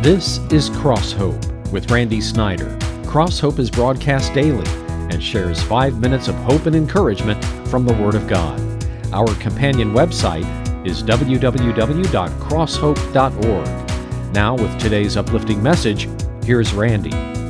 This is Cross Hope with Randy Snyder. Cross Hope is broadcast daily and shares 5 minutes of hope and encouragement from the Word of God. Our companion website is www.crosshope.org. Now, with today's uplifting message, here's Randy.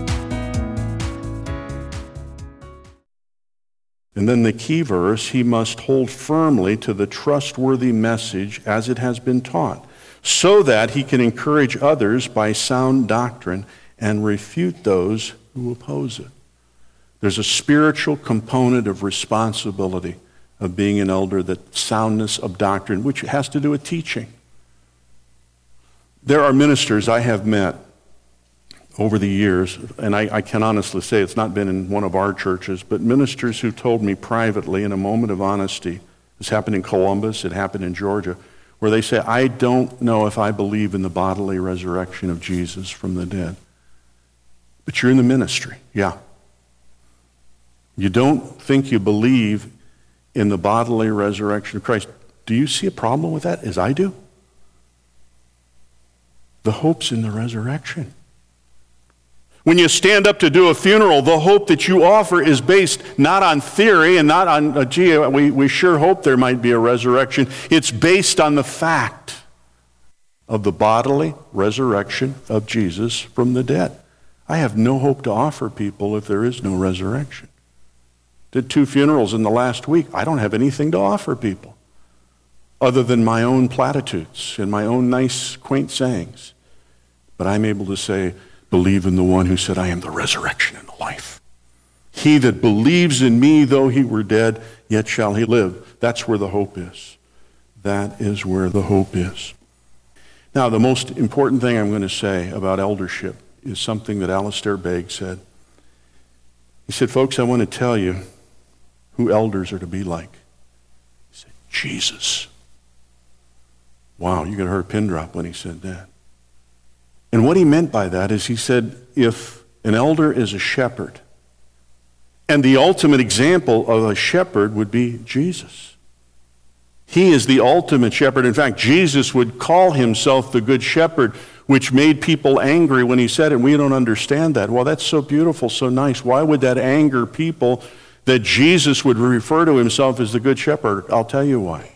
And then the key verse, he must hold firmly to the trustworthy message as it has been taught, so that he can encourage others by sound doctrine and refute those who oppose it. There's a spiritual component of responsibility of being an elder, that soundness of doctrine, which has to do with teaching. There are ministers I have met over the years, and I can honestly say it's not been in one of our churches, but ministers who told me privately in a moment of honesty, this happened in Columbus, it happened in Georgia, where they say, I don't know if I believe in the bodily resurrection of Jesus from the dead. But you're in the ministry, yeah. You don't think you believe in the bodily resurrection of Christ. Do you see a problem with that, as I do? The hope's in the resurrection. When you stand up to do a funeral, the hope that you offer is based not on theory and not on, we sure hope there might be a resurrection. It's based on the fact of the bodily resurrection of Jesus from the dead. I have no hope to offer people if there is no resurrection. Did 2 funerals in the last week. I don't have anything to offer people other than my own platitudes and my own nice, quaint sayings. But I'm able to say, believe in the one who said, I am the resurrection and the life. He that believes in me, though he were dead, yet shall he live. That's where the hope is. That is where the hope is. Now, the most important thing I'm going to say about eldership is something that Alistair Begg said. He said, folks, I want to tell you who elders are to be like. He said, Jesus. Wow, you could have heard a pin drop when he said that. And what he meant by that is he said, if an elder is a shepherd, and the ultimate example of a shepherd would be Jesus. He is the ultimate shepherd. In fact, Jesus would call himself the good shepherd, which made people angry when he said it. We don't understand that. Well, that's so beautiful, so nice. Why would that anger people that Jesus would refer to himself as the good shepherd? I'll tell you why.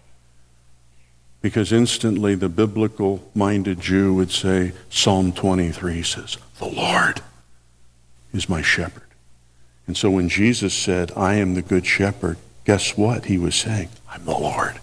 Because instantly the biblical-minded Jew would say, Psalm 23 says, the Lord is my shepherd. And so when Jesus said, I am the good shepherd, guess what he was saying? I'm the Lord.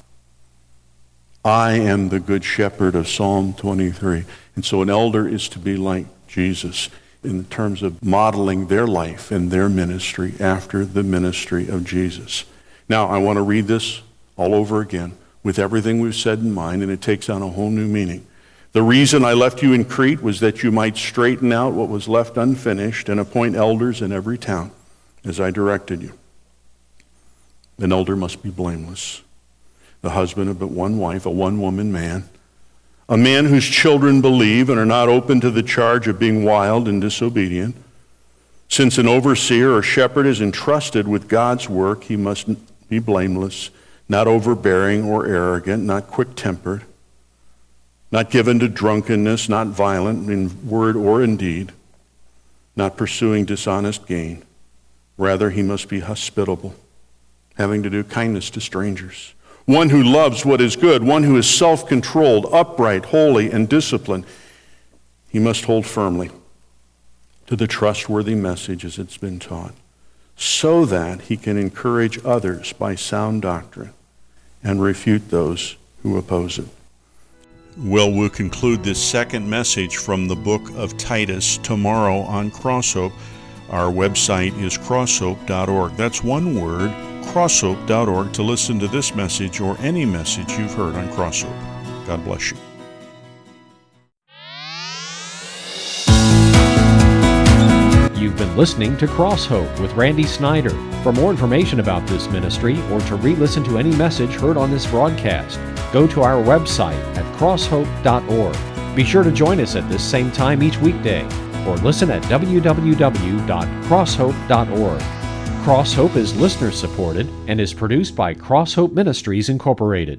I am the good shepherd of Psalm 23. And so an elder is to be like Jesus in terms of modeling their life and their ministry after the ministry of Jesus. Now, I want to read this all over again, with everything we've said in mind, and it takes on a whole new meaning. The reason I left you in Crete was that you might straighten out what was left unfinished and appoint elders in every town, as I directed you. An elder must be blameless, the husband of but one wife, a one-woman man, a man whose children believe and are not open to the charge of being wild and disobedient. Since an overseer or shepherd is entrusted with God's work, he must be blameless, not overbearing or arrogant, not quick-tempered, not given to drunkenness, not violent in word or in deed, not pursuing dishonest gain. Rather, he must be hospitable, having to do kindness to strangers. One who loves what is good, one who is self-controlled, upright, holy, and disciplined. He must hold firmly to the trustworthy message as it's been taught, so that he can encourage others by sound doctrine and refute those who oppose it. Well, we'll conclude this second message from the book of Titus tomorrow on Cross Hope. Our website is crosshope.org. That's one word, crosshope.org, to listen to this message or any message you've heard on Cross Hope. God bless you. You've been listening to Cross Hope with Randy Snyder. For more information about this ministry or to re-listen to any message heard on this broadcast, go to our website at crosshope.org. Be sure to join us at this same time each weekday, or listen at www.crosshope.org. Cross Hope is listener-supported and is produced by Cross Hope Ministries, Incorporated.